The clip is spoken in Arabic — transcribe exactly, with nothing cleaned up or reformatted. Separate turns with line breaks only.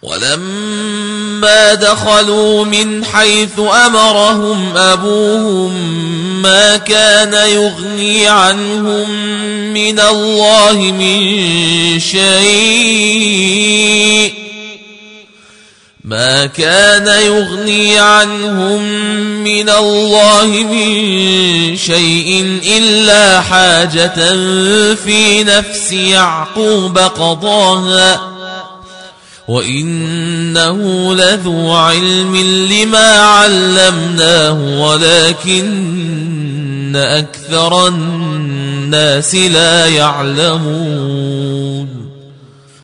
ولما دخلوا من حيث أمرهم أبوهم ما كان يغني عنهم من الله من شيء ما كان يغني عنهم من الله من شيء إلا حاجة في نفس يعقوب قضاها وإنه لذو علم لما علمناه ولكن أكثر الناس لا يعلمون